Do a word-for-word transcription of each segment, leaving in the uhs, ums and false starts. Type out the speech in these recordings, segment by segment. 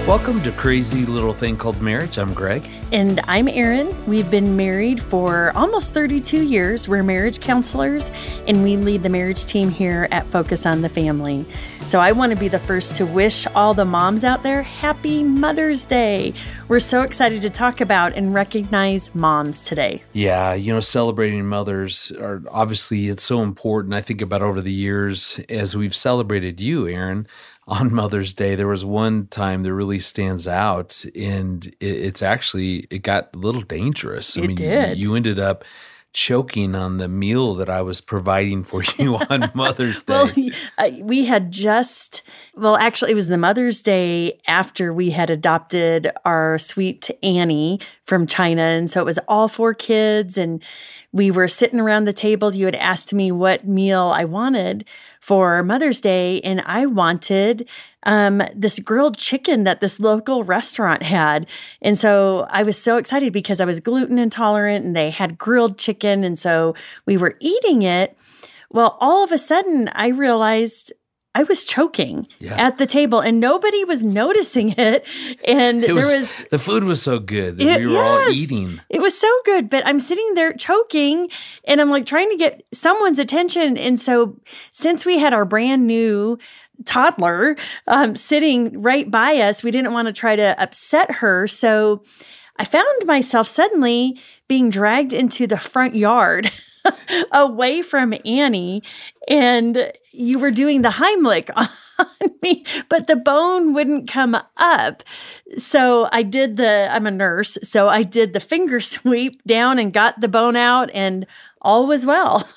Welcome to Crazy Little Thing Called Marriage. I'm Greg. And I'm Erin. We've been married for almost thirty-two years. We're marriage counselors, and we lead the marriage team here at Focus on the Family. So I want to be the first to wish all the moms out there happy Mother's Day. We're so excited to talk about and recognize moms today. Yeah, you know, celebrating mothers are obviously, it's so important. I think about over the years as we've celebrated you, Erin, on Mother's Day. There was one time that really stands out, and it, it's actually, it got a little dangerous. I It mean, did. You, you ended up choking on the meal that I was providing for you on Mother's Day. Well, uh, we had just, well, actually, it was the Mother's Day after we had adopted our sweet Annie from China. And so it was all four kids, and we were sitting around the table. You had asked me what meal I wanted for Mother's Day, and I wanted um, this grilled chicken that this local restaurant had. And so I was so excited because I was gluten intolerant, and they had grilled chicken, and so we were eating it. Well, all of a sudden, I realized I was choking Yeah. at the table, and nobody was noticing it. And It there was, was the food was so good that It- we were all yes. eating. It was so good, but I'm sitting there choking, and I'm like trying to get someone's attention. And so since we had our brand new toddler um, sitting right by us, we didn't want to try to upset her. So I found myself suddenly being dragged into the front yard away from Annie, and you were doing the Heimlich on me, but the bone wouldn't come up. So I did the, I'm a nurse, so I did the finger sweep down and got the bone out, and all was well.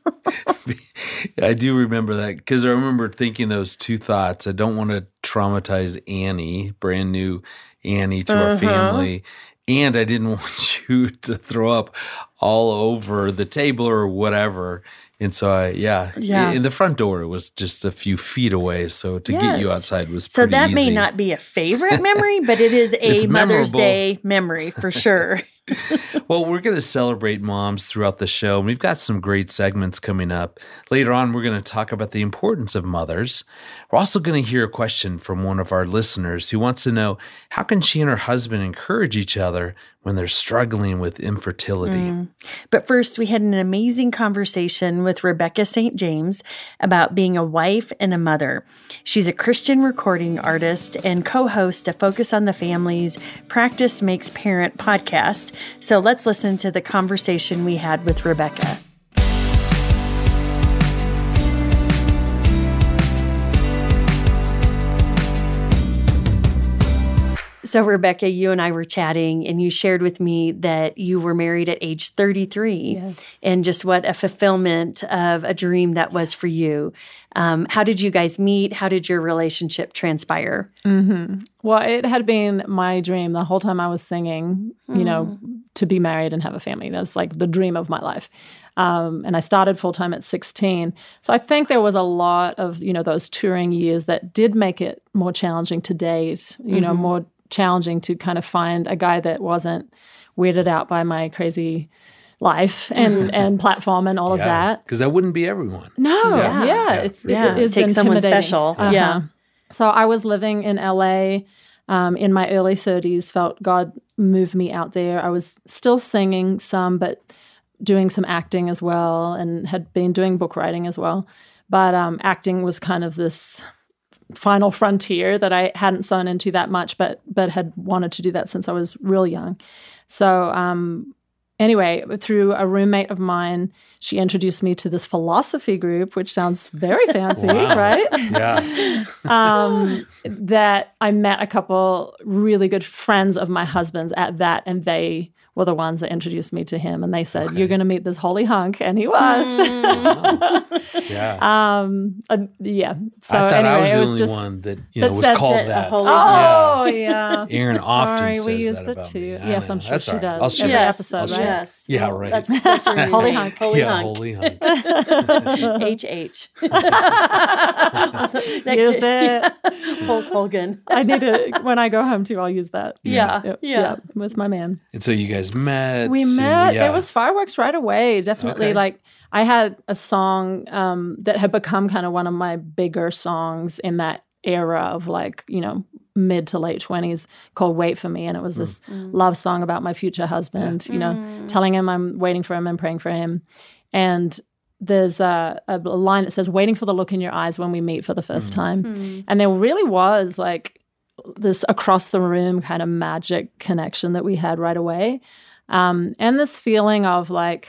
I do remember that because I remember thinking those two thoughts. I don't want to traumatize Annie, brand new Annie, to our Uh-huh. family. And I didn't want you to throw up all over the table or whatever. And so, I, yeah, Yeah. in the front door, it was just a few feet away. So to get you Yes. outside was So pretty that may easy. not be a favorite memory, but it is It's a Mother's memorable. Day memory for sure. Well, we're going to celebrate moms throughout the show, and we've got some great segments coming up. Later on, we're going to talk about the importance of mothers. We're also going to hear a question from one of our listeners who wants to know, how can she and her husband encourage each other when they're struggling with infertility? Mm. But first, we had an amazing conversation with Rebecca Saint James about being a wife and a mother. She's a Christian recording artist and co-host of Focus on the Family's Practice Makes Parent podcast. So let's listen to the conversation we had with Rebecca. So, Rebecca, you and I were chatting, and you shared with me that you were married at age thirty-three, Yes. and just what a fulfillment of a dream that was for you. Um, how did you guys meet? How did your relationship transpire? hmm Well, it had been my dream the whole time I was singing, you know, to be married and have a family. That's like the dream of my life. Um, and I started full time at sixteen. So I think there was a lot of, you know, those touring years that did make it more challenging to date, you know, more challenging to kind of find a guy that wasn't weirded out by my crazy life and, and platform and all of that. Because that wouldn't be everyone. No, Yeah. yeah, Yeah, it's for it sure. is Take someone intimidating. special. Uh-huh. Yeah. So I was living in L A um, in my early thirties. Felt God moved me out there. I was still singing some, but doing some acting as well, and had been doing book writing as well. But um, acting was kind of this final frontier that I hadn't sewn into that much, but but had wanted to do that since I was real young. So um, anyway, through a roommate of mine, she introduced me to this philosophy group, which sounds very fancy, Wow. right? Yeah. um, that I met a couple really good friends of my husband's at that, and they were the ones that introduced me to him. And they said, Okay. "You're going to meet this holy hunk," and he was. Yeah. um, uh, yeah. So I thought anyway, I was it the was only just. one that, you know, that was said called that a that. holy- Oh Yeah. yeah. Aaron often Sorry, says we use that the about two. me. I Yes, know. I'm sure That's she all right. does. I'll share Every it. Yes, episode, I'll right? share it. Yes. Yeah, Well, right. That's, that's where Holy you- hunk. Holy yeah, hunk. holy hunk. H H. Use it. Hulk Hogan. I need to, when I go home too, I'll use that. Yeah, Yep, yeah. yep, with my man. And so you guys met. We and- met. yeah. There was fireworks right away. Definitely. Okay. Like I had a song um, that had become kind of one of my bigger songs in that era of like, you know, mid to late twenties called Wait For Me. And it was this mm. love song about my future husband, yeah. you know, mm. telling him I'm waiting for him and praying for him. And there's a, a line that says, waiting for the look in your eyes when we meet for the first mm. time. Mm. And there really was like this across the room kind of magic connection that we had right away. Um, and this feeling of like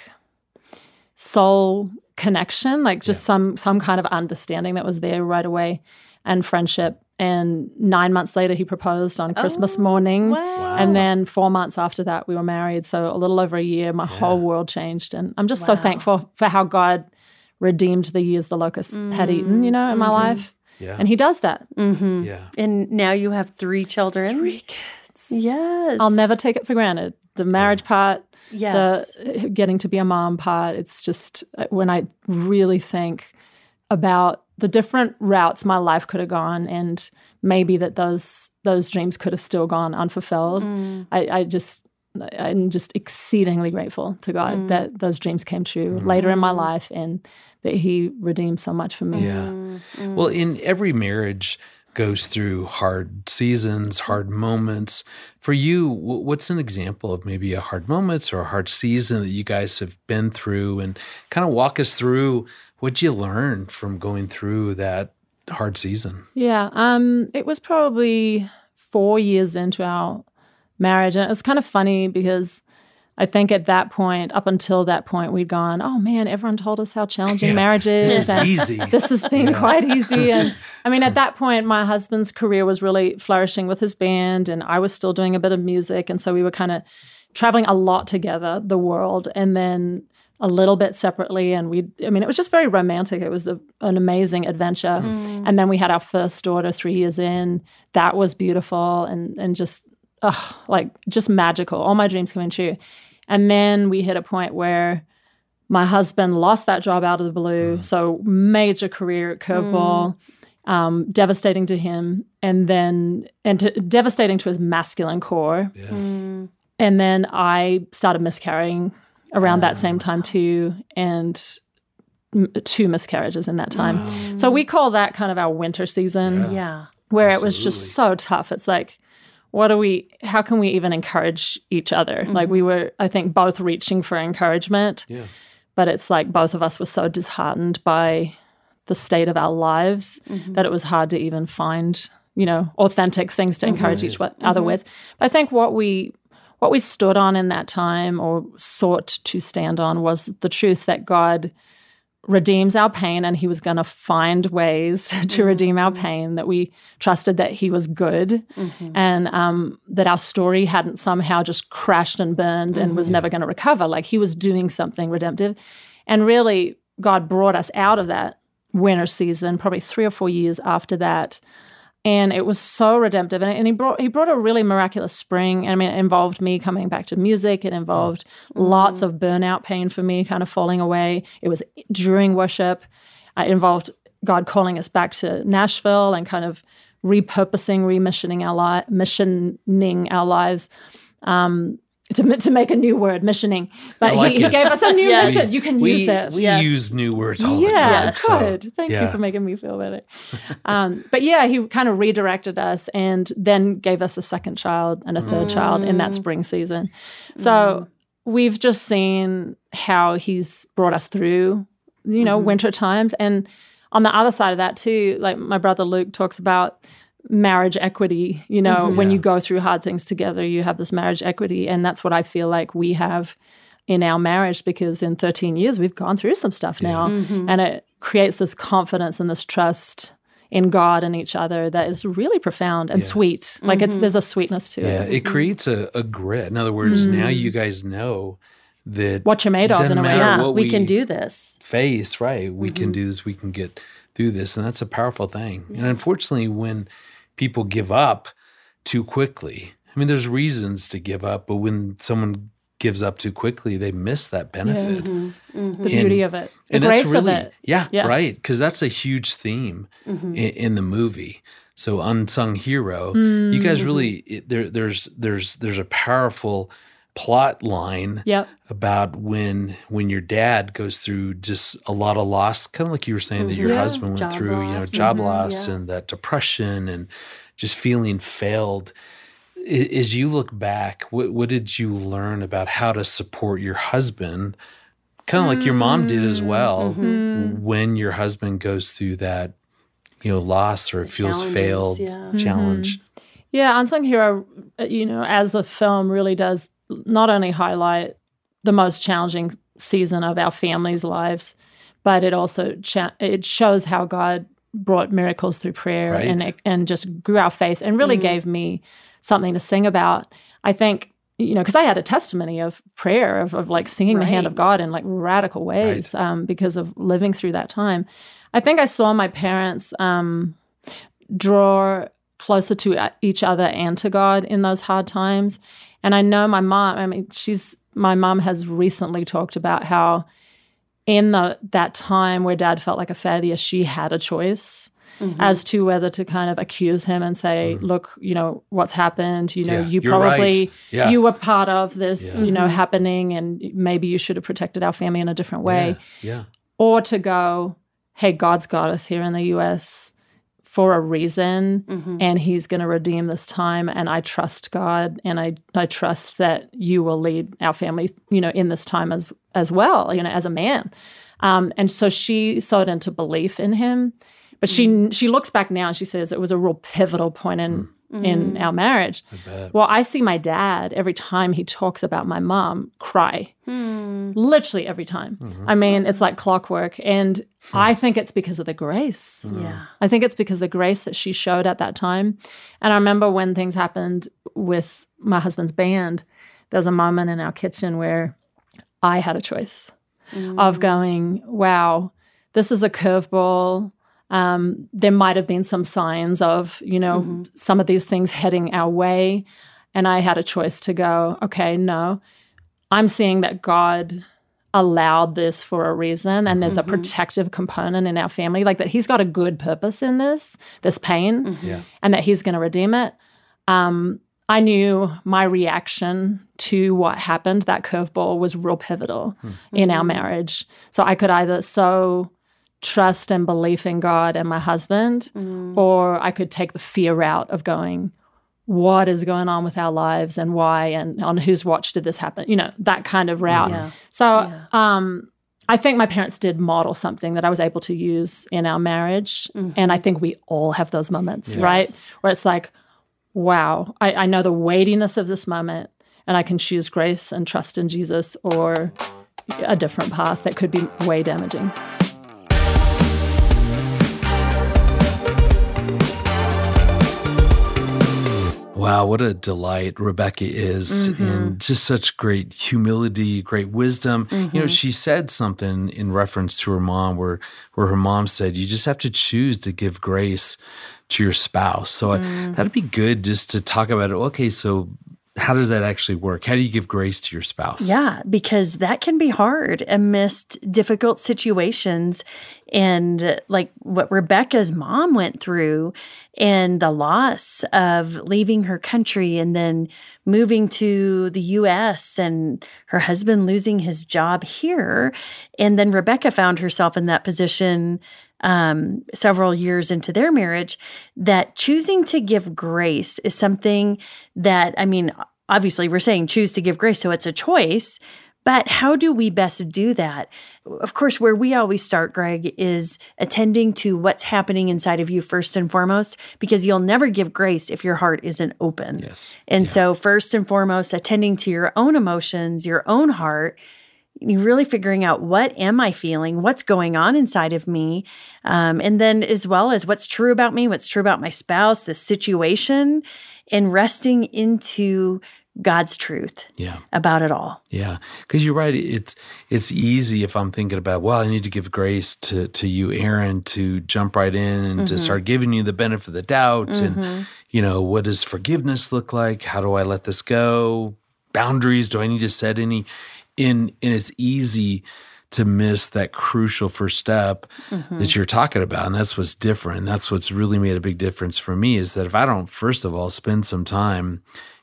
soul connection, like just yeah. some some kind of understanding that was there right away, and friendship. And nine months later, he proposed on Christmas oh, morning. Wow. And then four months after that, we were married. So a little over a year, my yeah. whole world changed. And I'm just wow. so thankful for how God redeemed the years the locust mm. had eaten, you know, in mm-hmm. my life. Yeah. And he does that. Mm-hmm. Yeah. And now you have three children. Three kids. Yes. I'll never take it for granted. The marriage yeah. part, yes. the getting to be a mom part. It's just when I really think about the different routes my life could have gone, and maybe that those those dreams could have still gone unfulfilled. Mm. I, I just I'm just exceedingly grateful to God mm. that those dreams came true mm. later in my life, and that He redeemed so much for me. Yeah. Mm. Well, in every marriage goes through hard seasons, hard moments. For you, what's an example of maybe a hard moment or a hard season that you guys have been through, and kind of walk us through what you learned from going through that hard season? Yeah, um, it was probably four years into our marriage. And it was kind of funny because I think at that point, up until that point, we'd gone, oh man, everyone told us how challenging yeah, marriage is. This is and easy. This has been yeah. quite easy. And I mean, at that point, my husband's career was really flourishing with his band, and I was still doing a bit of music. And so we were kind of traveling a lot together, the world, and then a little bit separately. And we, I mean, it was just very romantic. It was a, an amazing adventure. Mm. And then we had our first daughter three years in. That was beautiful and and just, oh, like just magical. All my dreams coming true. And then we hit a point where my husband lost that job out of the blue. Mm. So major career curveball, mm. um, devastating to him. And then, and to, devastating to his masculine core. Yeah. Mm. And then I started miscarrying around that same time too, and m- two miscarriages in that time. Wow. So we call that kind of our winter season. Yeah. yeah. Where Absolutely. It was just so tough. It's like, what do we, how can we even encourage each other? Mm-hmm. Like we were, I think, both reaching for encouragement, yeah. but it's like both of us were so disheartened by the state of our lives mm-hmm. that it was hard to even find, you know, authentic things to encourage mm-hmm. each other mm-hmm. with. But I think what we, What we stood on in that time, or sought to stand on, was the truth that God redeems our pain, and He was going to find ways to mm-hmm. redeem our pain, that we trusted that He was good, mm-hmm. and um, that our story hadn't somehow just crashed and burned mm-hmm. and was never going to recover. Like He was doing something redemptive. And really, God brought us out of that winter season probably three or four years after that. And it was so redemptive. And, and he brought he brought a really miraculous spring. I mean, it involved me coming back to music. It involved mm. lots of burnout pain for me kind of falling away. It was during worship. It involved God calling us back to Nashville and kind of repurposing, remissioning our, li- missioning our lives. Um, To, to make a new word, missioning. But like he, he gave us a new yes. mission. You can we, use it. We yes. use new words all yeah, the time. Yeah, good. So, Thank yeah. you for making me feel better. um, but yeah, he kind of redirected us and then gave us a second child and a third mm. child in that spring season. So mm. we've just seen how He's brought us through, you know, mm. winter times. And on the other side of that too, like my brother Luke talks about marriage equity, you know, mm-hmm. when yeah. you go through hard things together, you have this marriage equity. And that's what I feel like we have in our marriage, because in thirteen years, we've gone through some stuff yeah. now. Mm-hmm. And it creates this confidence and this trust in God and each other that is really profound and yeah. sweet. Like mm-hmm. it's there's a sweetness to yeah, it. it creates a, a grit. In other words, mm. now you guys know that what you're made of in a way. Yeah, what we, we can do this. Face, right. We mm-hmm. can do this. We can get through this. And that's a powerful thing. Yeah. And unfortunately, when people give up too quickly, I mean, there's reasons to give up, but when someone gives up too quickly, they miss that benefit. Yes. Mm-hmm. Mm-hmm. The beauty of it. The and grace that's really, of it. Yeah, yeah. right. Because that's a huge theme mm-hmm. in, in the movie. So unsung hero, mm-hmm. you guys really it, there. There's there's there's a powerful plot line Yep. about when when your dad goes through just a lot of loss, kind of like you were saying that your Yeah. husband went Job through, you know, loss. job Mhm. loss Yeah. and that depression and just feeling failed. I- As you look back, what, what did you learn about how to support your husband, kind of like your mom did as well, Mm. when your husband goes through that, you know, loss or The feels challenges, failed yeah. challenge? Yeah, Unsung Hero, uh, you know, as a film really does not only highlight the most challenging season of our family's lives, but it also cha- it shows how God brought miracles through prayer Right. and and just grew our faith and really Mhm. gave me something to sing about. I think, you know, because I had a testimony of prayer, of, of like singing the hand of Right. God in like radical ways um, because of living through that time. I think I saw my parents um, draw closer to uh, each other and to God in those hard times. And I know my mom, I mean, she's, my mom has recently talked about how in the that time where dad felt like a failure, she had a choice Mhm. as to whether to kind of accuse him and say, look, you know, what's happened, you know, Yeah, you you're probably, right. Yeah. you were part of this, Yeah. you know, Mhm. happening, and maybe you should have protected our family in a different way. Yeah. yeah. Or to go, hey, God's got us here in the U S for a reason, Mhm. and he's going to redeem this time, and I trust God, and I I trust that you will lead our family, you know, in this time as as well, you know, as a man. Um, and so she sowed into belief in him. But she she looks back now and she says it was a real pivotal point in in our marriage. I bet. Well, I see my dad every time he talks about my mom cry. Hmm. Literally every time. I mean, it's like clockwork. And I think it's because of the grace. Yeah. I think it's because the grace that she showed at that time. And I remember when things happened with my husband's band, there was a moment in our kitchen where I had a choice of going, wow, this is a curveball. Um, there might have been some signs of, you know, Mm-hmm. some of these things heading our way. And I had a choice to go, okay, no, I'm seeing that God allowed this for a reason, and there's Mm-hmm. a protective component in our family, like that he's got a good purpose in this, this pain, Mm-hmm. Yeah. and that he's going to redeem it. Um, I knew my reaction to what happened, that curveball, was real pivotal in our marriage. So I could either sow trust and belief in God and my husband, or I could take the fear route of going, what is going on with our lives and why, and on whose watch did this happen? You know, that kind of route. Yeah. So Yeah. um, I think my parents did model something that I was able to use in our marriage. And I think we all have those moments, Yes. right? Where it's like, wow, I, I know the weightiness of this moment, and I can choose grace and trust in Jesus, or a different path that could be way damaging. Wow, what a delight Rebecca is, Mm-hmm. and just such great humility, great wisdom. You Mm-hmm. know, she said something in reference to her mom where where her mom said, you just have to choose to give grace to your spouse. So I, Mm. that'd be good just to talk about it. Okay, so how does that actually work? How do you give grace to your spouse? Yeah, because that can be hard amidst difficult situations. And uh, like what Rebecca's mom went through, and the loss of leaving her country and then moving to the U S, and her husband losing his job here. And then Rebecca found herself in that position um, several years into their marriage, that choosing to give grace is something that, I mean, obviously we're saying choose to give grace, so it's a choice, but how do we best do that? Of course, where we always start, Greg, is attending to what's happening inside of you first and foremost, because you'll never give grace if your heart isn't open. Yes. And Yeah. so first and foremost, attending to your own emotions, your own heart, you really figuring out, what am I feeling? What's going on inside of me? Um, and then as well as what's true about me, what's true about my spouse, the situation, and resting into God's truth Yeah. about it all. Yeah, because you're right. It's it's easy if I'm thinking about, well, I need to give grace to to you, Aaron, to jump right in and to start giving you the benefit of the doubt. And, you know, what does forgiveness look like? How do I let this go? Boundaries, do I need to set any? In and it's easy to miss that crucial first step that you're talking about. And that's what's different. And that's what's really made a big difference for me, is that if I don't, first of all, spend some time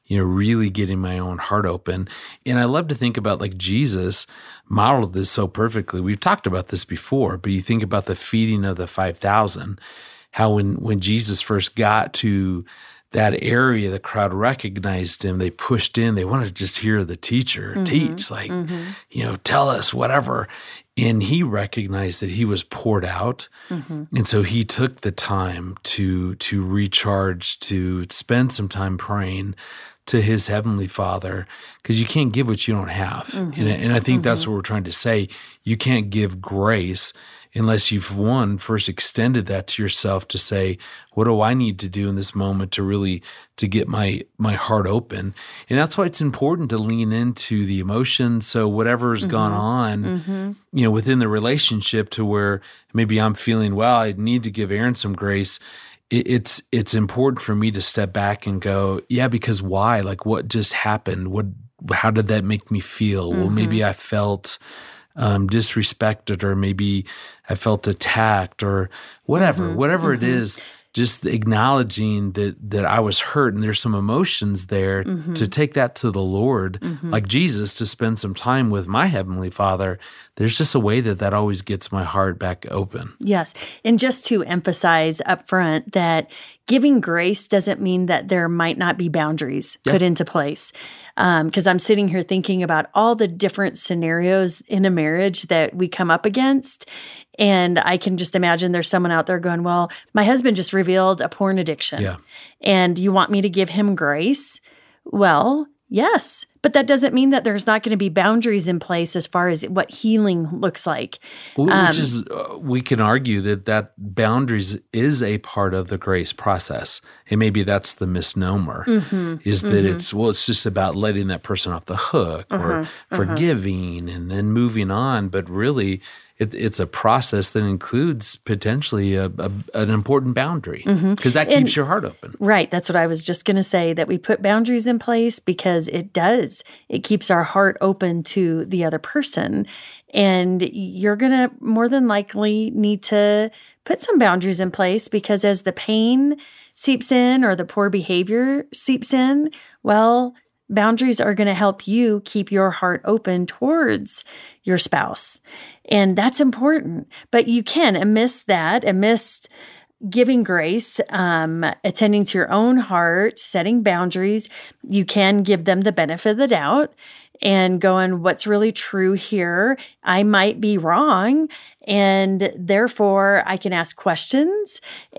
you know, really getting my own heart open. And I love to think about like Jesus modeled this so perfectly. We've talked about this before, but you think about the feeding of the five thousand, how when, when Jesus first got to that area, the crowd recognized him. They pushed in. They wanted to just hear the teacher mm-hmm. teach, like, mm-hmm. you know, tell us whatever. And he recognized that he was poured out. Mm-hmm. And so he took the time to to recharge, to spend some time praying to his heavenly Father, because you can't give what you don't have. Mm-hmm. And, and I think mm-hmm. that's what we're trying to say. You can't give grace unless you've, one, first extended that to yourself to say, what do I need to do in this moment to really, to get my my heart open? And that's why it's important to lean into the emotions. So whatever's mm-hmm. gone on, mm-hmm. you know, within the relationship to where maybe I'm feeling, well, I need to give Aaron some grace. It, it's it's important for me to step back and go, yeah, because why? Like what just happened? What? How did that make me feel? Mm-hmm. Well, maybe I felt Um, disrespected, or maybe I felt attacked, or whatever, mm-hmm, whatever mm-hmm. it is, just acknowledging that that I was hurt and there's some emotions there, mm-hmm. to take that to the Lord, mm-hmm. like Jesus, to spend some time with my Heavenly Father. There's just a way that that always gets my heart back open. Yes. And just to emphasize up front that giving grace doesn't mean that there might not be boundaries yep. put into place. Because um, I'm sitting here thinking about all the different scenarios in a marriage that we come up against. And I can just imagine there's someone out there going, well, my husband just revealed a porn addiction. Yeah. And you want me to give him grace? Well, yes. But that doesn't mean that there's not going to be boundaries in place as far as what healing looks like. Which um, is, uh, we can argue that that boundaries is a part of the grace process. And maybe that's the misnomer, mm-hmm, is that mm-hmm. it's, well, it's just about letting that person off the hook, uh-huh, or uh-huh. forgiving and then moving on. But really, it, it's a process that includes potentially a, a, an important boundary, because mm-hmm. that keeps and, your heart open. Right. That's what I was just going to say, that we put boundaries in place because it does. It keeps our heart open to the other person. And you're going to more than likely need to put some boundaries in place, because as the pain seeps in or the poor behavior seeps in, well, boundaries are going to help you keep your heart open towards your spouse. And that's important. But you can, amidst that, amidst giving grace, um, attending to your own heart, setting boundaries, you can give them the benefit of the doubt and going, what's really true here? I might be wrong. And therefore, I can ask questions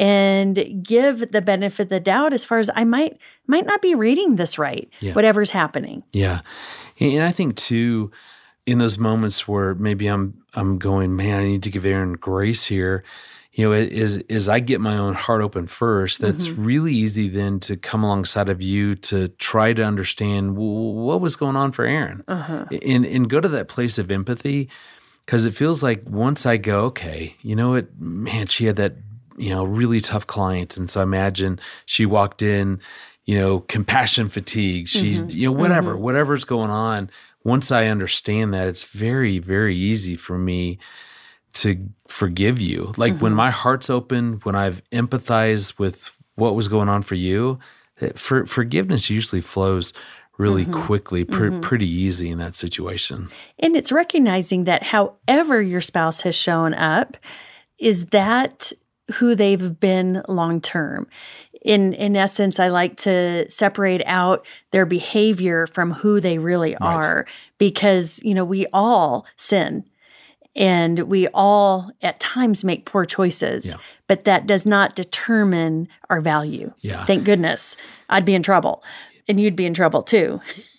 and give the benefit of the doubt as far as I might might not be reading this right, yeah. whatever's happening. Yeah. And I think, too, in those moments where maybe I'm I'm going, man, I need to give Aaron grace here, you know, is is I get my own heart open first. That's mm-hmm. really easy then to come alongside of you to try to understand, well, what was going on for Aaron, uh-huh. and and go to that place of empathy, because it feels like once I go, okay, you know what, man, she had that, you know, really tough client, and so I imagine she walked in, you know, compassion fatigue. She's, mm-hmm. you know, whatever, mm-hmm. whatever's going on. Once I understand that, it's very, very easy for me to forgive you. Like mm-hmm. when my heart's open, when I've empathized with what was going on for you, for, forgiveness usually flows really mm-hmm. quickly, pr- mm-hmm. pretty easy in that situation. And it's recognizing that however your spouse has shown up, is that who they've been long-term. In in essence, I like to separate out their behavior from who they really are, right. because, you know, we all sin and we all at times make poor choices, yeah. but that does not determine our value. Yeah. Thank goodness. I'd be in trouble. And you'd be in trouble too.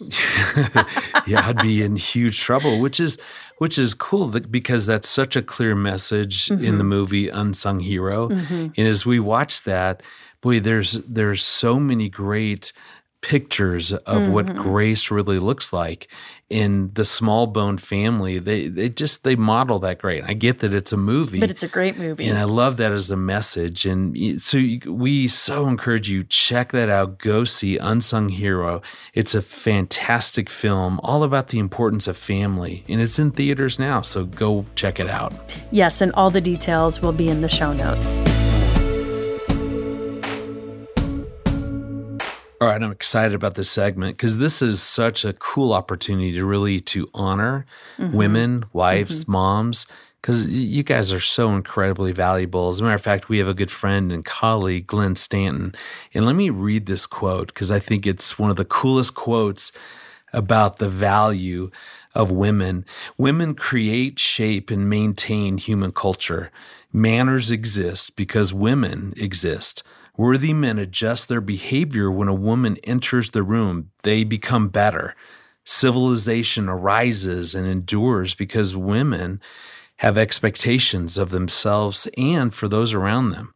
Yeah, I'd be in huge trouble, which is which is cool because that's such a clear message mm-hmm. in the movie Unsung Hero. Mm-hmm. And as we watch that, boy, there's there's so many great pictures of mm-hmm. what grace really looks like. In the Small Bone family, they they just they model that great. I get that it's a movie, but it's a great movie, and I love that as a message. And so we so encourage you, check that out. Go see Unsung Hero. It's a fantastic film, all about the importance of family, and it's in theaters now. So go check it out. Yes, and all the details will be in the show notes. All right, I'm excited about this segment because this is such a cool opportunity to really to honor mm-hmm. women, wives, mm-hmm. moms, because you guys are so incredibly valuable. As a matter of fact, we have a good friend and colleague, Glenn Stanton. And let me read this quote because I think it's one of the coolest quotes about the value of women. Women create, shape, and maintain human culture. Manners exist because women exist. Worthy men adjust their behavior when a woman enters the room. They become better. Civilization arises and endures because women have expectations of themselves and for those around them.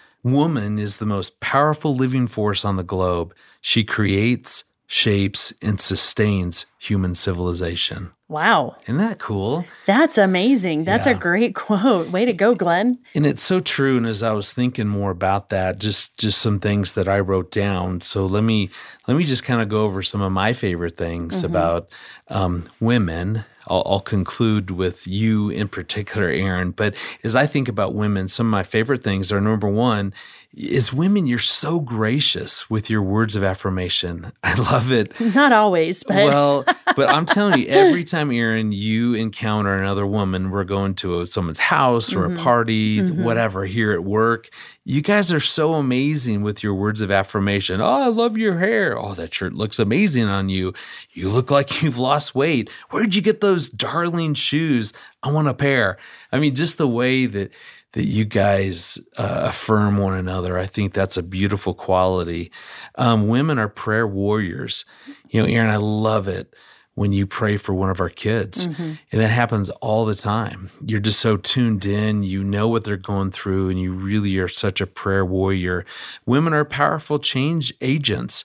Woman is the most powerful living force on the globe. She creates, shapes, and sustains human civilization. Wow. Isn't that cool? That's amazing. That's yeah. a great quote. Way to go, Glenn. And it's so true. And as I was thinking more about that, just just some things that I wrote down. So let me let me just kind of go over some of my favorite things mm-hmm. about um, women. I'll, I'll conclude with you in particular, Erin. But as I think about women, some of my favorite things are, number one, is women, you're so gracious with your words of affirmation. I love it. Not always, but well, but I'm telling you, every time, Erin, you encounter another woman, we're going to a, someone's house or mm-hmm. a party, mm-hmm. whatever, here at work. You guys are so amazing with your words of affirmation. Oh, I love your hair. Oh, that shirt looks amazing on you. You look like you've lost weight. Where'd you get those darling shoes? I want a pair. I mean, just the way that that you guys uh, affirm one another. I think that's a beautiful quality. Um, women are prayer warriors. You know, Erin, I love it when you pray for one of our kids. Mm-hmm. And that happens all the time. You're just so tuned in. You know what they're going through, and you really are such a prayer warrior. Women are powerful change agents.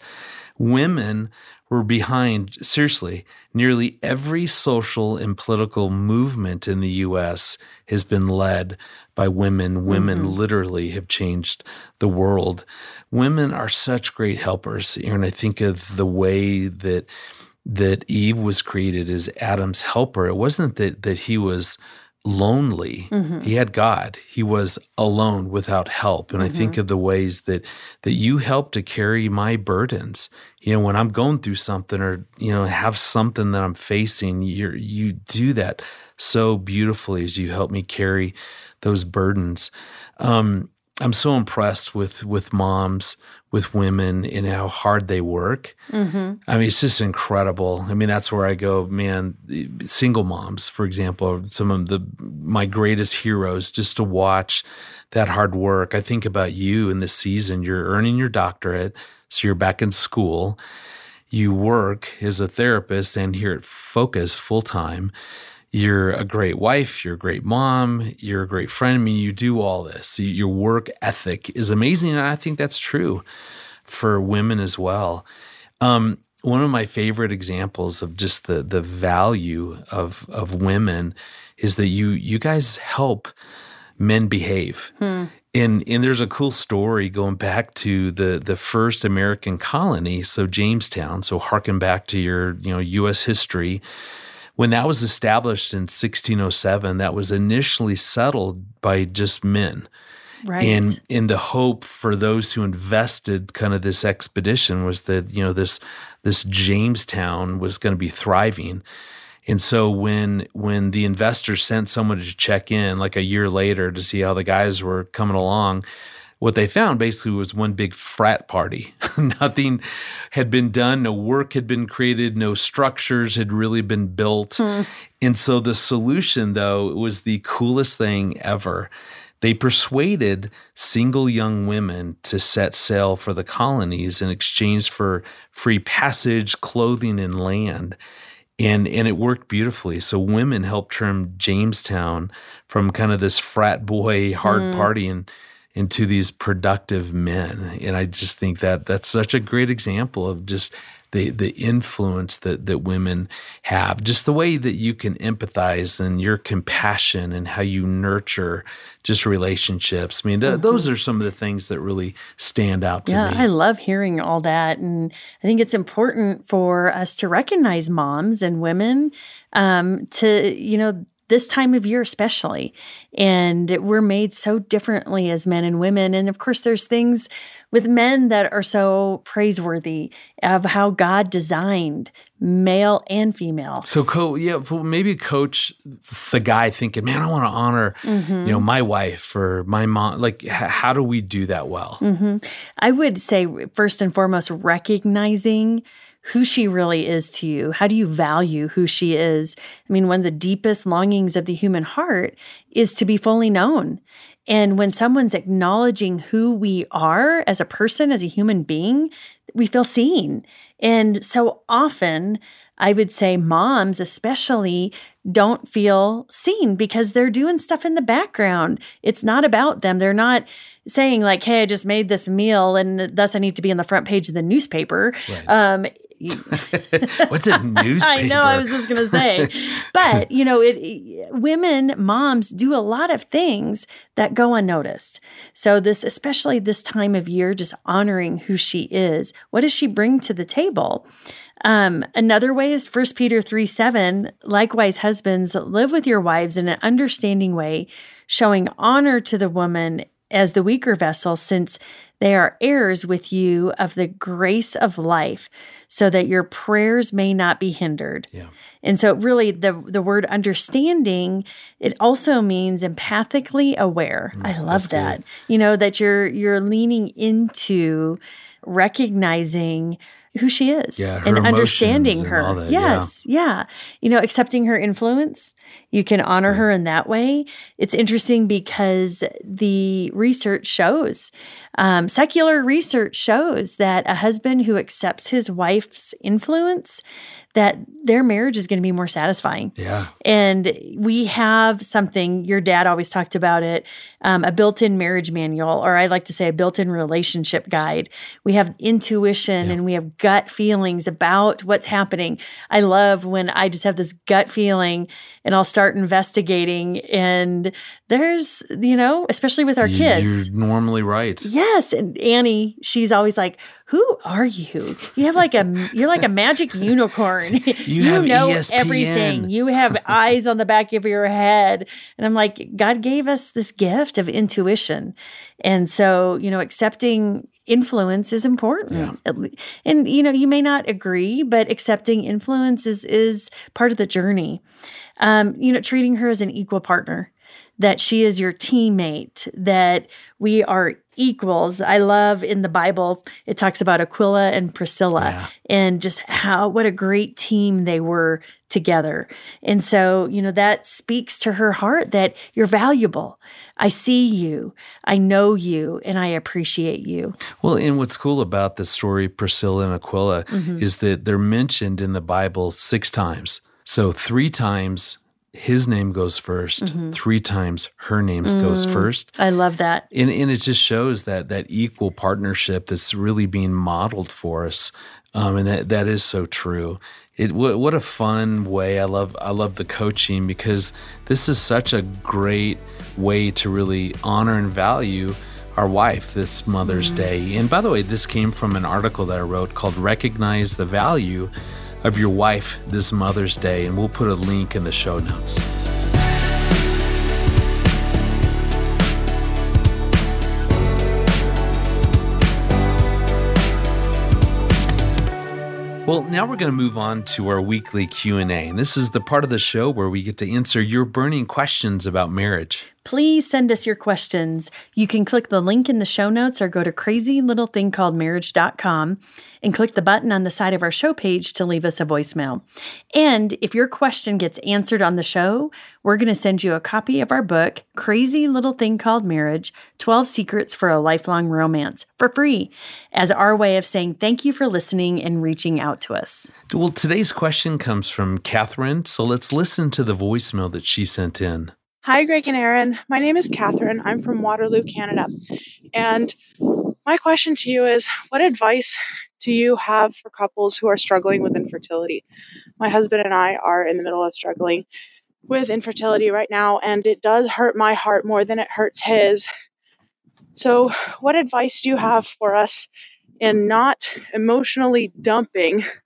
Women were behind, seriously, nearly every social and political movement in the U S has been led by women. Women mm-hmm. literally have changed the world. Women are such great helpers. And I think of the way that that Eve was created as Adam's helper. It wasn't that that he was lonely. Mm-hmm. He had God. He was alone without help. And mm-hmm. I think of the ways that that you help to carry my burdens. You know, when I'm going through something or, you know, have something that I'm facing, you you do that so beautifully as you help me carry those burdens. Um, I'm so impressed with with moms, with women, and how hard they work. Mm-hmm. I mean, it's just incredible. I mean, that's where I go, man. Single moms, for example, are some of the my greatest heroes. Just to watch that hard work. I think about you in this season. You're earning your doctorate, so you're back in school. You work as a therapist and here at Focus full time. You're a great wife, you're a great mom, you're a great friend. I mean, you do all this. Your work ethic is amazing, and I think that's true for women as well. Um, one of my favorite examples of just the the value of of women is that you you guys help men behave. Hmm. And and there's a cool story going back to the the first American colony, so Jamestown. So harken back to your you know U S history. When that was established in sixteen oh seven, that was initially settled by just men. Right. And in the hope for those who invested kind of this expedition was that, you know, this this Jamestown was going to be thriving. And so when when the investors sent someone to check in like a year later to see how the guys were coming along, what they found basically was one big frat party. Nothing had been done. No work had been created. No structures had really been built. Hmm. And so the solution, though, was the coolest thing ever. They persuaded single young women to set sail for the colonies in exchange for free passage, clothing, and land. And and it worked beautifully. So women helped turn Jamestown from kind of this frat boy hard mm. partying into these productive men. And I just think that that's such a great example of just the the influence that that women have, just the way that you can empathize and your compassion and how you nurture just relationships. I mean, th- mm-hmm. those are some of the things that really stand out to yeah, me. I love hearing all that. And I think it's important for us to recognize moms and women um, to, you know, this time of year especially. And we're made so differently as men and women. And of course, there's things with men that are so praiseworthy of how God designed male and female. So, co- yeah, well, maybe coach the guy thinking, man, I want to honor, mm-hmm. you know, my wife or my mom. Like, h- how do we do that well? Mm-hmm. I would say, first and foremost, recognizing who she really is to you. How do you value who she is? I mean, one of the deepest longings of the human heart is to be fully known. And when someone's acknowledging who we are as a person, as a human being, we feel seen. And so often, I would say moms especially don't feel seen because they're doing stuff in the background. It's not about them. They're not saying like, hey, I just made this meal and thus I need to be on the front page of the newspaper. Right. Um, What's a newspaper? I know, I was just going to say. But, you know, it, women, moms do a lot of things that go unnoticed. So this, especially this time of year, just honoring who she is. What does she bring to the table? Um, another way is First Peter three seven. Likewise, husbands, live with your wives in an understanding way, showing honor to the woman as the weaker vessel, since they are heirs with you of the grace of life, so that your prayers may not be hindered. Yeah. And so really the, the word understanding, it also means empathically aware. Mm, I love that. Good. You know, that you're you're leaning into recognizing who she is yeah, and understanding her. And that, yes. Yeah. yeah. You know, accepting her influence. You can honor her in that way. It's interesting because the research shows, um, secular research shows that a husband who accepts his wife's influence, that their marriage is going to be more satisfying. Yeah. And we have something, your dad always talked about it, um, a built-in marriage manual, or I like to say a built-in relationship guide. We have intuition yeah. and we have gut feelings about what's happening. I love when I just have this gut feeling and I'll start investigating, and there's, you know, especially with our you, kids. You're normally right. Yes. And Annie, she's always like, who are you? You have like a, you're like a magic unicorn. You, you know E S P N. Everything. You have eyes on the back of your head. And I'm like, God gave us this gift of intuition. And so, you know, accepting influence is important. Yeah. And, you know, you may not agree, but accepting influence is, is part of the journey. Um, you know, treating her as an equal partner, that she is your teammate, that we are equals. I love in the Bible, it talks about Aquila and Priscilla yeah. and just how, what a great team they were together. And so, you know, that speaks to her heart that you're valuable. I see you, I know you, and I appreciate you. Well, and what's cool about the story, Priscilla and Aquila, mm-hmm. is that they're mentioned in the Bible six times. So three times his name goes first, mm-hmm. three times her name mm, goes first. I love that. And, and it just shows that that equal partnership that's really being modeled for us. Um, and that, that is so true. It w- what a fun way. I love I love the coaching, because this is such a great way to really honor and value our wife this Mother's mm. Day. And by the way, this came from an article that I wrote called Recognize the Value of Your Wife This Mother's Day, and we'll put a link in the show notes. Well, now we're going to move on to our weekly Q and A, and this is the part of the show where we get to answer your burning questions about marriage. Please send us your questions. You can click the link in the show notes or go to crazy little thing called marriage dot com and click the button on the side of our show page to leave us a voicemail. And if your question gets answered on the show, we're going to send you a copy of our book, Crazy Little Thing Called Marriage, twelve Secrets for a Lifelong Romance, for free, as our way of saying thank you for listening and reaching out to us. Well, today's question comes from Catherine, so let's listen to the voicemail that she sent in. Hi, Greg and Aaron. My name is Catherine. I'm from Waterloo, Canada. And my question to you is, what advice do you have for couples who are struggling with infertility? My husband and I are in the middle of struggling with infertility right now, and it does hurt my heart more than it hurts his. So what advice do you have for us in not emotionally dumping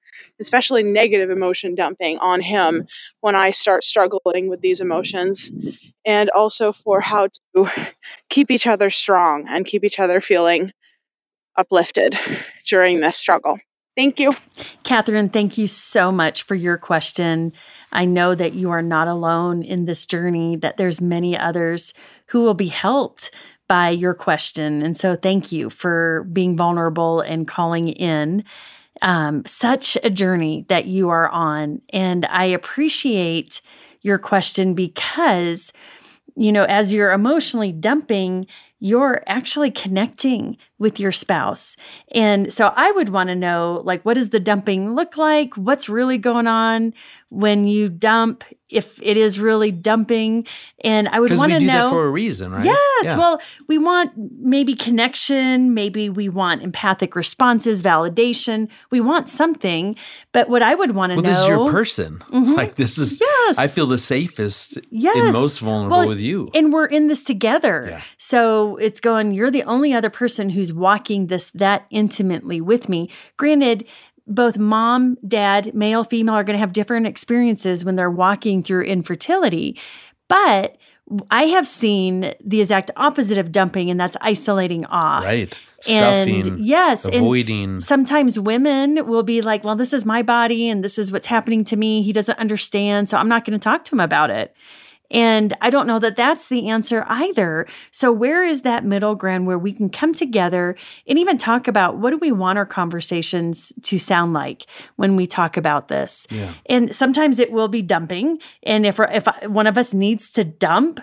especially negative emotion dumping on him when I start struggling with these emotions, and also for how to keep each other strong and keep each other feeling uplifted during this struggle. Thank you. Catherine, thank you so much for your question. I know that you are not alone in this journey, that there's many others who will be helped by your question. And so thank you for being vulnerable and calling in. Um, such a journey that you are on. And I appreciate your question because, you know, as you're emotionally dumping, you're actually connecting with your spouse. And so I would want to know, like, what does the dumping look like? What's really going on when you dump, if it is really dumping? And I would want to know. Because we do that for a reason, right? Yes. Yeah. Well, we want maybe connection. Maybe we want empathic responses, validation. We want something. But what I would want to well, know. This is your person. Mm-hmm. Like, this is, yes. I feel the safest yes. and most vulnerable well, with you. And we're in this together. Yeah. So it's going, you're the only other person who's walking this that intimately with me. Granted, both mom, dad, male, female are going to have different experiences when they're walking through infertility. But I have seen the exact opposite of dumping, and that's isolating off. Right. And stuffing, yes, avoiding. And sometimes women will be like, well, this is my body and this is what's happening to me. He doesn't understand, so I'm not going to talk to him about it. And I don't know that that's the answer either. So where is that middle ground where we can come together and even talk about what do we want our conversations to sound like when we talk about this? Yeah. And sometimes it will be dumping. And if if one of us needs to dump,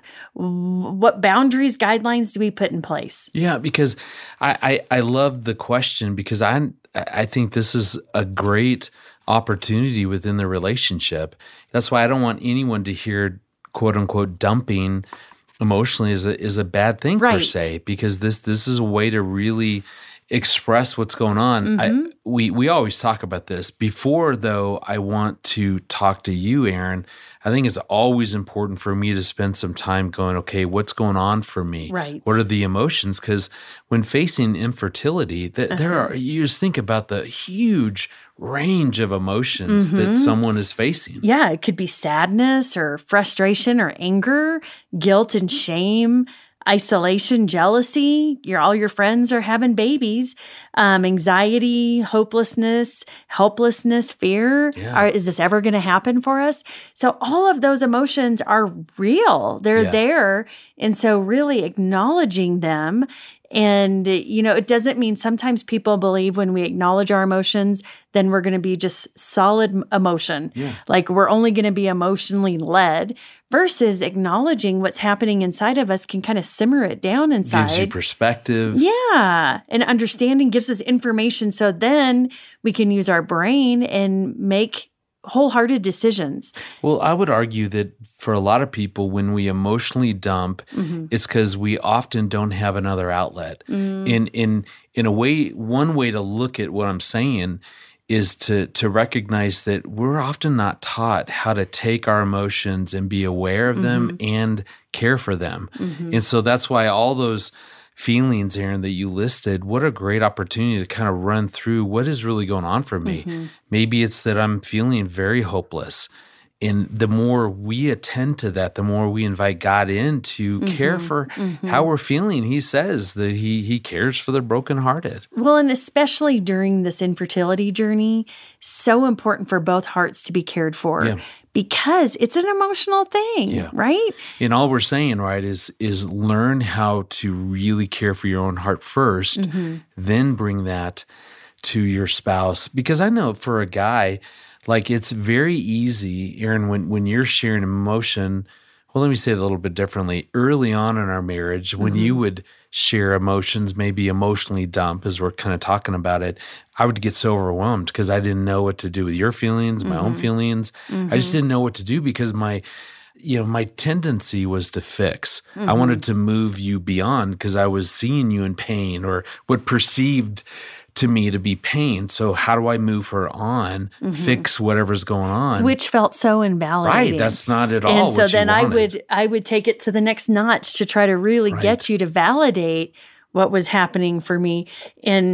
what boundaries, guidelines do we put in place? Yeah, because I, I, I love the question because I I think this is a great opportunity within the relationship. That's why I don't want anyone to hear quote unquote dumping emotionally is a, is a bad thing right. per se, because this this is a way to really express what's going on. Mm-hmm. I, we we always talk about this. Before, though, I want to talk to you, Erin. I think it's always important for me to spend some time going, okay, what's going on for me? Right. What are the emotions? Because when facing infertility, th- uh-huh. there are, you just think about the huge range of emotions mm-hmm. that someone is facing. Yeah, it could be sadness or frustration or anger, guilt and shame, isolation, jealousy. Your all your friends are having babies, um, anxiety, hopelessness, helplessness, fear. Yeah. Are, is this ever going to happen for us? So all of those emotions are real. They're Yeah. there, and so really acknowledging them. And, you know, it doesn't mean sometimes people believe when we acknowledge our emotions, then we're going to be just solid emotion. Yeah. Like we're only going to be emotionally led versus acknowledging what's happening inside of us can kind of simmer it down inside. Gives you perspective. Yeah. And understanding gives us information. So then we can use our brain and make wholehearted decisions. Well, I would argue that for a lot of people, when we emotionally dump, mm-hmm. it's because we often don't have another outlet. Mm. In in in a way, one way to look at what I'm saying is to to recognize that we're often not taught how to take our emotions and be aware of them mm-hmm. and care for them. Mm-hmm. And so that's why all those feelings, Erin, that you listed, what a great opportunity to kind of run through what is really going on for me. Mm-hmm. Maybe it's that I'm feeling very hopeless. And the more we attend to that, the more we invite God in to mm-hmm. care for mm-hmm. how we're feeling. He says that he he cares for the brokenhearted. Well, and especially during this infertility journey, so important for both hearts to be cared for. Yeah. Because it's an emotional thing, yeah. right? And all we're saying, right, is is learn how to really care for your own heart first, mm-hmm. then bring that to your spouse. Because I know for a guy, like it's very easy, Erin, when, when you're sharing emotion, well, let me say it a little bit differently. Early on in our marriage, when mm-hmm. you would share emotions, maybe emotionally dump, as we're kind of talking about it, I would get so overwhelmed because I didn't know what to do with your feelings, my mm-hmm. own feelings. Mm-hmm. I just didn't know what to do because my, you know, my tendency was to fix. Mm-hmm. I wanted to move you beyond because I was seeing you in pain or what perceived to me to be pain. So how do I move her on, mm-hmm. fix whatever's going on? Which felt so invalidating. Right, that's not at all and what so you then wanted. I would I would take it to the next notch to try to really right. get you to validate what was happening for me. And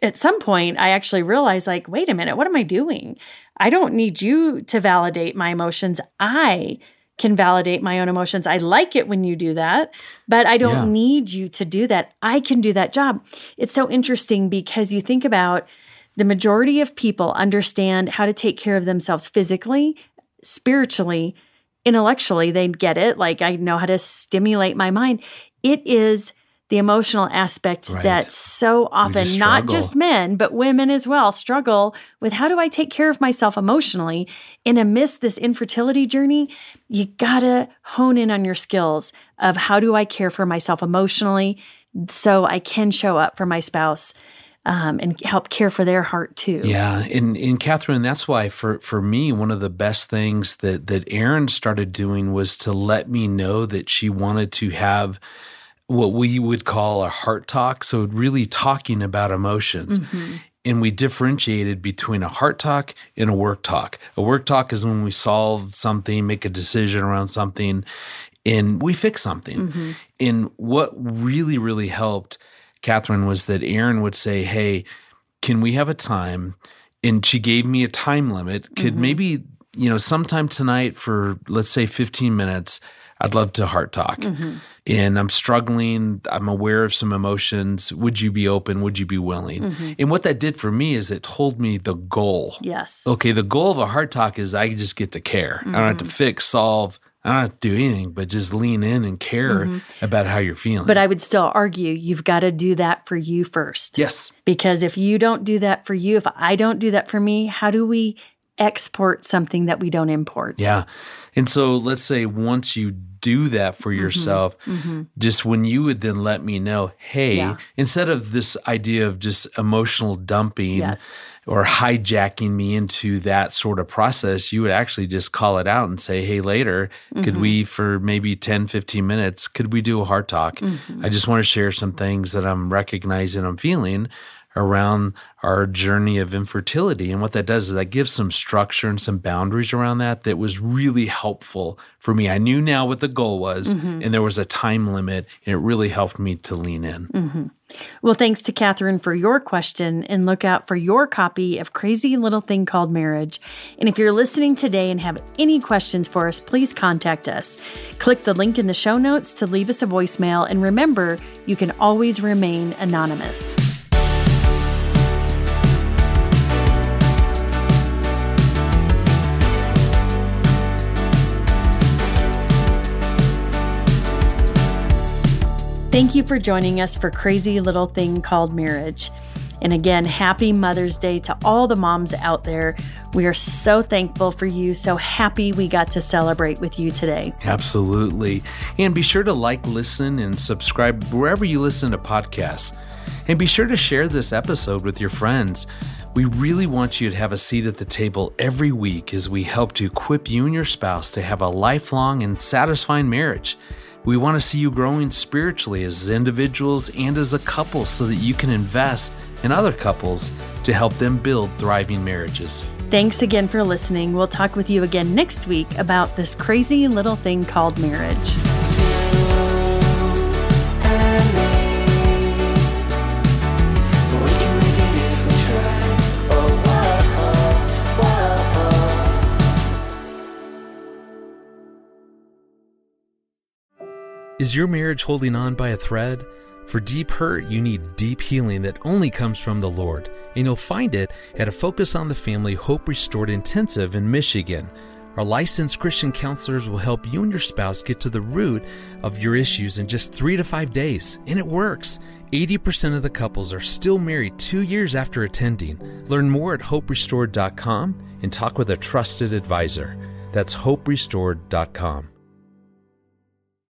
at some point, I actually realized, like, wait a minute, what am I doing? I don't need you to validate my emotions. I can validate my own emotions. I like it when you do that, but I don't Yeah. need you to do that. I can do that job. It's so interesting because you think about the majority of people understand how to take care of themselves physically, spiritually, intellectually. They get it. Like, I know how to stimulate my mind. It is the emotional aspect Right. that so often, just not struggle. just men, but women as well, struggle with how do I take care of myself emotionally. And amidst this infertility journey, you gotta hone in on your skills of how do I care for myself emotionally so I can show up for my spouse um, and help care for their heart too. Yeah, and and Catherine, that's why for for me, one of the best things that that Erin started doing was to let me know that she wanted to have what we would call a heart talk. So really talking about emotions. Mm-hmm. And we differentiated between a heart talk and a work talk. A work talk is when we solve something, make a decision around something, and we fix something. Mm-hmm. And what really, really helped Catherine was that Erin would say, hey, can we have a time? And she gave me a time limit. Could Mm-hmm. maybe, you know, sometime tonight for, let's say, fifteen minutes, I'd love to heart talk. Mm-hmm. And I'm struggling. I'm aware of some emotions. Would you be open? Would you be willing? Mm-hmm. And what that did for me is it told me the goal. Yes. Okay, the goal of a heart talk is I just get to care. Mm-hmm. I don't have to fix, solve. I don't have to do anything, but just lean in and care Mm-hmm. about how you're feeling. But I would still argue you've got to do that for you first. yes. Because if you don't do that for you, if I don't do that for me, how do we export something that we don't import? Yeah. And so let's say once you do that for yourself, Mm-hmm. just when you would then let me know, hey, Yeah. instead of this idea of just emotional dumping Yes. or hijacking me into that sort of process, you would actually just call it out and say, hey, later, could Mm-hmm. we, for maybe ten, fifteen minutes, could we do a heart talk? Mm-hmm. I just want to share some things that I'm recognizing I'm feeling around our journey of infertility. And what that does is that gives some structure and some boundaries around that that was really helpful for me. I knew now what the goal was, Mm-hmm. and there was a time limit, and it really helped me to lean in. Mm-hmm. Well, thanks to Catherine for your question, and look out for your copy of Crazy Little Thing Called Marriage. And if you're listening today and have any questions for us, please contact us. Click the link in the show notes to leave us a voicemail, and remember, you can always remain anonymous. Thank you for joining us for Crazy Little Thing Called Marriage. And again, happy Mother's Day to all the moms out there. We are so thankful for you, so happy we got to celebrate with you today. Absolutely. And be sure to like, listen, and subscribe wherever you listen to podcasts. And be sure to share this episode with your friends. We really want you to have a seat at the table every week as we help to equip you and your spouse to have a lifelong and satisfying marriage. We want to see you growing spiritually as individuals and as a couple so that you can invest in other couples to help them build thriving marriages. Thanks again for listening. We'll talk with you again next week about this crazy little thing called marriage. Is your marriage holding on by a thread? For deep hurt, you need deep healing that only comes from the Lord, and you'll find it at a Focus on the Family Hope Restored Intensive in Michigan. Our licensed Christian counselors will help you and your spouse get to the root of your issues in just three to five days, and it works. eighty percent of the couples are still married two years after attending. Learn more at hope restored dot com and talk with a trusted advisor. That's hope restored dot com.